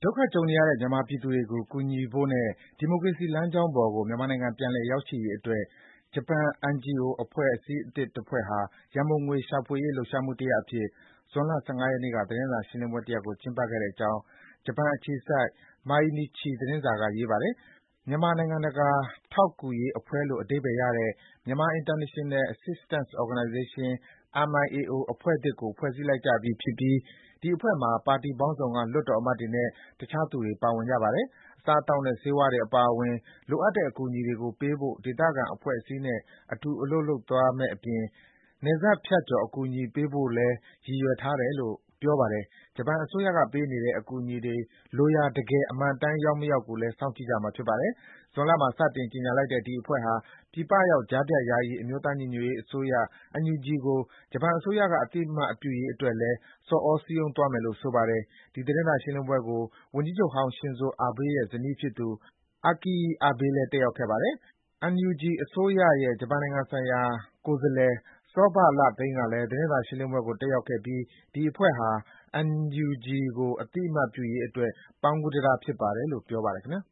ဒုက္ခကြုံနေရတဲ့ မြန်မာပြည်သူတွေကို ကူညီဖို့နဲ့ ဒီမိုကရေစီလမ်းကြောင်းပေါ်ကို မြန်မာနိုင်ငံ ပြန်လည်ရောက်ရှိရေးအတွက် ဂျပန် NGO အဖွဲ့အစည်းသစ်တဖွဲ့ဟာ ရန်ပုံငွေရှာဖွေရေး လှုပ်ရှားမှုတရပ်အဖြစ် ဇွန်လ ၁၅ ရက်နေ့က သတင်းစာရှင်းလင်းပွဲတရပ်ကို ကျင်းပခဲ့တဲ့အကြောင်း ဂျပန်အခြေစိုက် Mainichi သတင်းစာက ရေးပါတယ်။ မြန်မာနိုင်ငံတကာ ထောက်ကူရေးအဖွဲ့လို့ အဓိပ္ပါယ်ရတဲ့ Myanmar International Assistance Organization (MIAO) အဖွဲ့သစ်ကို ဖွဲ့စည်းလိုက်ကြပြီဖြစ်ပြီး ဒီအဖွဲ့မှာ ပါတီပေါင်းစုံက လွှတ်တော်အမတ်တွေနဲ့ တခြားသူတွေ ပါဝင်ကြပါတယ်။ အစားအသောက်နဲ့ ဆေးဝါးတွေအပါအဝင် လိုအပ်တဲ့အကူအညီတွေကိုပေးဖို့ ဒေသခံအဖွဲ့အစည်းနဲ့ အတူ အလုပ်လုပ်သွားမယ့်အပြင် နယ်စပ်ဖြတ်ကျော် အကူအညီပေးဖို့လည်း ရည်ရွယ်ထားတယ်လို့ ပြောပါတယ်။ ဂျပန်အစိုးရကပေးနေတဲ့ အကူအညီတွေ လိုရာတကယ် အမှန်အတိုင်း ရောက်မရောက်ကိုလည်း စောင့်ကြည့်ကြမှာ ဖြစ်ပါတယ်။ ဇွန်လမှာ စတင်ကြေညာလိုက်တဲ့ ဒီအဖွဲ့ဟာ ပြည်ပရောက် ကြားဖြတ်ယာယီ အမျိုးသားညီညွတ်ရေးအစိုးရ NUG ကို ဂျပန်အစိုးရက အသိအမှတ်ပြုရေးအတွက်လည်း ဆော်သြစည်းရုံးသွားမယ်လို့ ဆိုပါတယ်။ ဒီသတင်းစာရှင်းလင်းပွဲကို ဝန်ကြီးချုပ်ဟောင်း Shinzo Abe ရဲ့ ဇနီးဖြစ်သူ Akie Abe လည်း တက်ရောက်ခဲ့ပါတယ်။ NUG အစိုးရရဲ့ ဂျပန်နိုင်ငံဆိုင်ရာ ကိုယ်စားလှယ် စောဘလသိန်းကလည်း သတင်းစာရှင်းလင်းပွဲကို တက်ရောက်ခဲ့ပြီး ဒီအဖွဲ့ဟာ NUG ကို အသိအမှတ်ပြုရေးအတွက် ပန်းကူးတံတားဖြစ်ပါတယ်လို့ ပြောပါတယ်ခင်ဗျာ